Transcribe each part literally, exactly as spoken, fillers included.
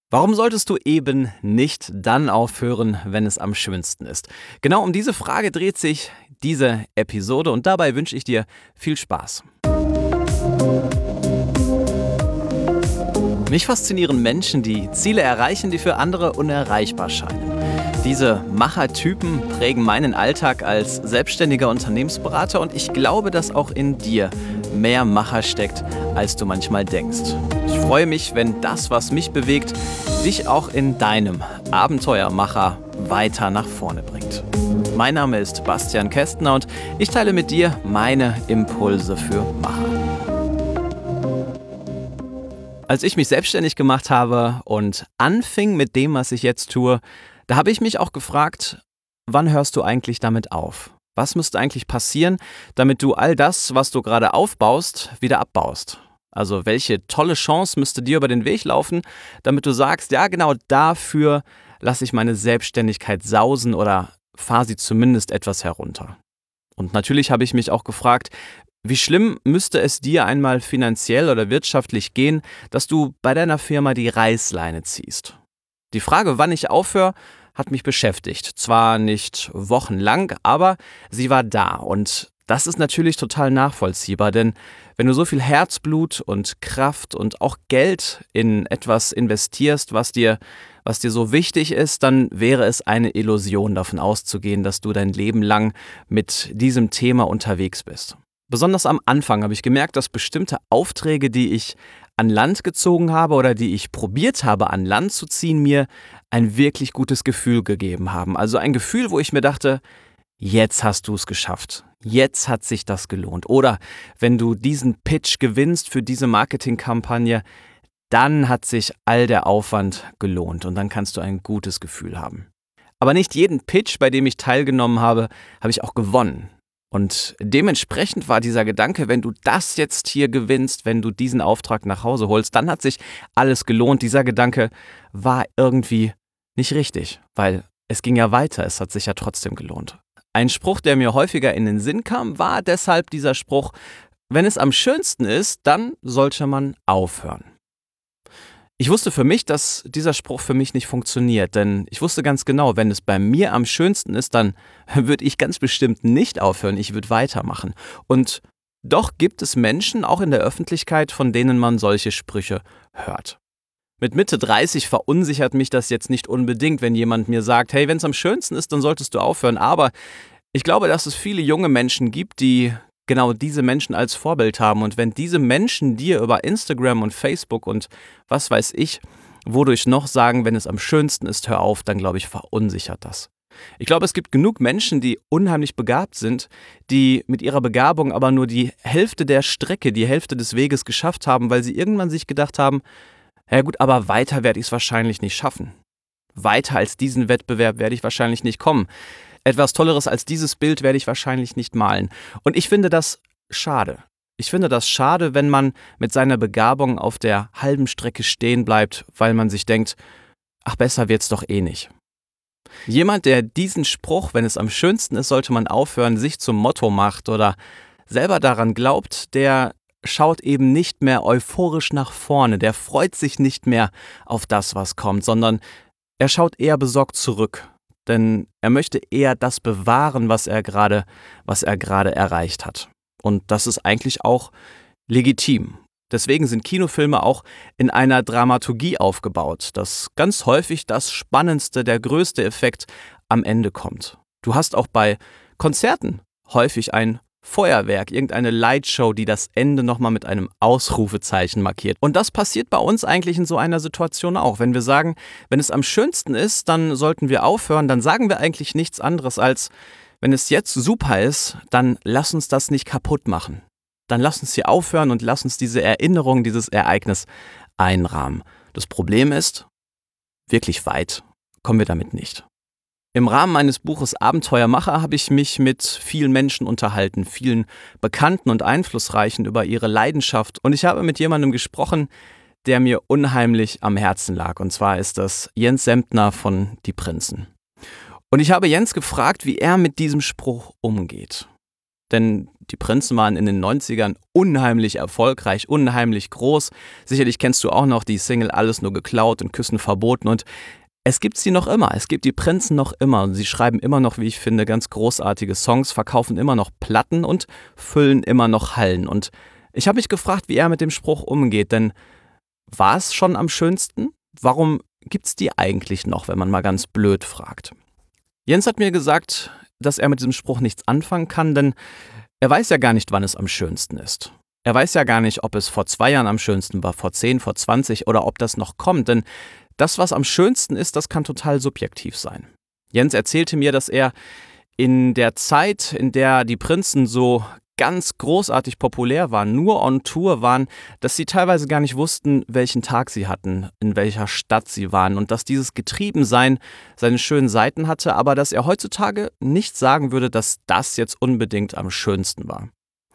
Warum solltest du eben nicht dann aufhören, wenn es am schönsten ist? Genau um diese Frage dreht sich diese Episode und dabei wünsche ich dir viel Spaß. Mich faszinieren Menschen, die Ziele erreichen, die für andere unerreichbar scheinen. Diese Machertypen prägen meinen Alltag als selbstständiger Unternehmensberater und ich glaube, dass auch in dir mehr Macher steckt, als du manchmal denkst. Ich freue mich, wenn das, was mich bewegt, dich auch in deinem Abenteuermacher weiter nach vorne bringt. Mein Name ist Bastian Kästner und ich teile mit dir meine Impulse für Macher. Als ich mich selbstständig gemacht habe und anfing mit dem, was ich jetzt tue, da habe ich mich auch gefragt, wann hörst du eigentlich damit auf? Was müsste eigentlich passieren, damit du all das, was du gerade aufbaust, wieder abbaust? Also welche tolle Chance müsste dir über den Weg laufen, damit du sagst, ja genau dafür lasse ich meine Selbstständigkeit sausen oder fahre sie zumindest etwas herunter. Und natürlich habe ich mich auch gefragt, wie schlimm müsste es dir einmal finanziell oder wirtschaftlich gehen, dass du bei deiner Firma die Reißleine ziehst? Die Frage, wann ich aufhöre, hat mich beschäftigt. Zwar nicht wochenlang, aber sie war da. Und das ist natürlich total nachvollziehbar, denn wenn du so viel Herzblut und Kraft und auch Geld in etwas investierst, was dir, was dir so wichtig ist, dann wäre es eine Illusion, davon auszugehen, dass du dein Leben lang mit diesem Thema unterwegs bist. Besonders am Anfang habe ich gemerkt, dass bestimmte Aufträge, die ich an Land gezogen habe oder die ich probiert habe an Land zu ziehen, mir ein wirklich gutes Gefühl gegeben haben. Also ein Gefühl, wo ich mir dachte, jetzt hast du es geschafft. Jetzt hat sich das gelohnt. Oder wenn du diesen Pitch gewinnst für diese Marketingkampagne, dann hat sich all der Aufwand gelohnt und dann kannst du ein gutes Gefühl haben. Aber nicht jeden Pitch, bei dem ich teilgenommen habe, habe ich auch gewonnen. Und dementsprechend war dieser Gedanke, wenn du das jetzt hier gewinnst, wenn du diesen Auftrag nach Hause holst, dann hat sich alles gelohnt. Dieser Gedanke war irgendwie nicht richtig, weil es ging ja weiter, es hat sich ja trotzdem gelohnt. Ein Spruch, der mir häufiger in den Sinn kam, war deshalb dieser Spruch, wenn es am schönsten ist, dann sollte man aufhören. Ich wusste für mich, dass dieser Spruch für mich nicht funktioniert, denn ich wusste ganz genau, wenn es bei mir am schönsten ist, dann würde ich ganz bestimmt nicht aufhören, ich würde weitermachen. Und doch gibt es Menschen, auch in der Öffentlichkeit, von denen man solche Sprüche hört. Mit Mitte dreißig verunsichert mich das jetzt nicht unbedingt, wenn jemand mir sagt, hey, wenn es am schönsten ist, dann solltest du aufhören. Aber ich glaube, dass es viele junge Menschen gibt, die genau diese Menschen als Vorbild haben. Und wenn diese Menschen dir über Instagram und Facebook und was weiß ich, wodurch noch sagen, wenn es am schönsten ist, hör auf, dann glaube ich, verunsichert das. Ich glaube, es gibt genug Menschen, die unheimlich begabt sind, die mit ihrer Begabung aber nur die Hälfte der Strecke, die Hälfte des Weges geschafft haben, weil sie irgendwann sich gedacht haben, ja gut, aber weiter werde ich es wahrscheinlich nicht schaffen. Weiter als diesen Wettbewerb werde ich wahrscheinlich nicht kommen. Etwas Tolleres als dieses Bild werde ich wahrscheinlich nicht malen. Und ich finde das schade. Ich finde das schade, wenn man mit seiner Begabung auf der halben Strecke stehen bleibt, weil man sich denkt, ach, besser wird's doch eh nicht. Jemand, der diesen Spruch, wenn es am schönsten ist, sollte man aufhören, sich zum Motto macht oder selber daran glaubt, der schaut eben nicht mehr euphorisch nach vorne, der freut sich nicht mehr auf das, was kommt, sondern er schaut eher besorgt zurück. Denn er möchte eher das bewahren, was er gerade, was er gerade erreicht hat. Und das ist eigentlich auch legitim. Deswegen sind Kinofilme auch in einer Dramaturgie aufgebaut, dass ganz häufig das Spannendste, der größte Effekt am Ende kommt. Du hast auch bei Konzerten häufig ein Feuerwerk, irgendeine Lightshow, die das Ende nochmal mit einem Ausrufezeichen markiert. Und das passiert bei uns eigentlich in so einer Situation auch. Wenn wir sagen, wenn es am schönsten ist, dann sollten wir aufhören, dann sagen wir eigentlich nichts anderes als, wenn es jetzt super ist, dann lass uns das nicht kaputt machen. Dann lass uns hier aufhören und lass uns diese Erinnerung, dieses Ereignis einrahmen. Das Problem ist, wirklich weit kommen wir damit nicht. Im Rahmen meines Buches Abenteuermacher habe ich mich mit vielen Menschen unterhalten, vielen Bekannten und Einflussreichen über ihre Leidenschaft. Und ich habe mit jemandem gesprochen, der mir unheimlich am Herzen lag. Und zwar ist das Jens Semptner von Die Prinzen. Und ich habe Jens gefragt, wie er mit diesem Spruch umgeht. Denn die Prinzen waren in den neunzigern unheimlich erfolgreich, unheimlich groß. Sicherlich kennst du auch noch die Single Alles nur geklaut und Küssen verboten. Und es gibt sie noch immer. Es gibt die Prinzen noch immer. Und sie schreiben immer noch, wie ich finde, ganz großartige Songs, verkaufen immer noch Platten und füllen immer noch Hallen. Und ich habe mich gefragt, wie er mit dem Spruch umgeht. Denn war es schon am schönsten? Warum gibt's die eigentlich noch, wenn man mal ganz blöd fragt? Jens hat mir gesagt, dass er mit diesem Spruch nichts anfangen kann, denn er weiß ja gar nicht, wann es am schönsten ist. Er weiß ja gar nicht, ob es vor zwei Jahren am schönsten war, vor zehn, vor zwanzig oder ob das noch kommt, denn das, was am schönsten ist, das kann total subjektiv sein. Jens erzählte mir, dass er in der Zeit, in der die Prinzen so ganz großartig populär waren, nur on Tour waren, dass sie teilweise gar nicht wussten, welchen Tag sie hatten, in welcher Stadt sie waren und dass dieses Getriebensein seine schönen Seiten hatte, aber dass er heutzutage nicht sagen würde, dass das jetzt unbedingt am schönsten war.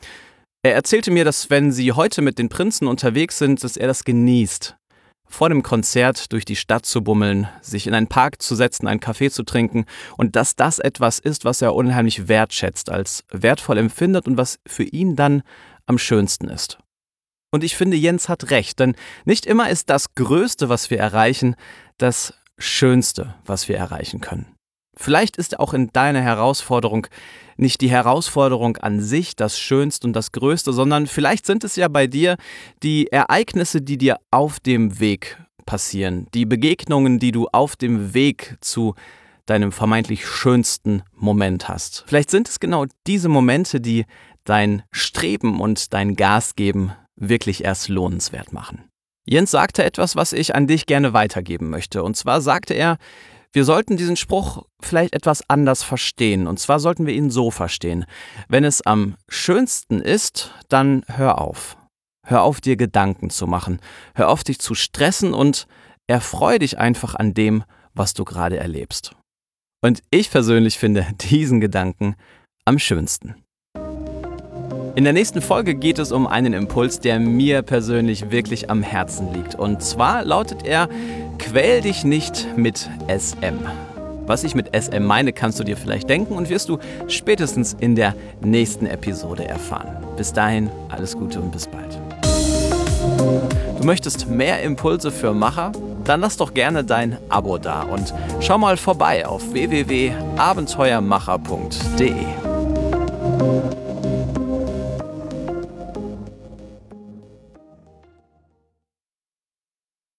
Er erzählte mir, dass wenn sie heute mit den Prinzen unterwegs sind, dass er das genießt, vor dem Konzert durch die Stadt zu bummeln, sich in einen Park zu setzen, einen Kaffee zu trinken und dass das etwas ist, was er unheimlich wertschätzt, als wertvoll empfindet und was für ihn dann am schönsten ist. Und ich finde, Jens hat recht, denn nicht immer ist das Größte, was wir erreichen, das Schönste, was wir erreichen können. Vielleicht ist auch in deiner Herausforderung nicht die Herausforderung an sich das Schönste und das Größte, sondern vielleicht sind es ja bei dir die Ereignisse, die dir auf dem Weg passieren, die Begegnungen, die du auf dem Weg zu deinem vermeintlich schönsten Moment hast. Vielleicht sind es genau diese Momente, die dein Streben und dein Gas geben wirklich erst lohnenswert machen. Jens sagte etwas, was ich an dich gerne weitergeben möchte. Und zwar sagte er, wir sollten diesen Spruch vielleicht etwas anders verstehen. Und zwar sollten wir ihn so verstehen. Wenn es am schönsten ist, dann hör auf. Hör auf, dir Gedanken zu machen. Hör auf, dich zu stressen und erfreu dich einfach an dem, was du gerade erlebst. Und ich persönlich finde diesen Gedanken am schönsten. In der nächsten Folge geht es um einen Impuls, der mir persönlich wirklich am Herzen liegt. Und zwar lautet er, quäl dich nicht mit S M. Was ich mit S M meine, kannst du dir vielleicht denken und wirst du spätestens in der nächsten Episode erfahren. Bis dahin, alles Gute und bis bald. Du möchtest mehr Impulse für Macher? Dann lass doch gerne dein Abo da und schau mal vorbei auf w w w punkt abenteuermacher punkt d e.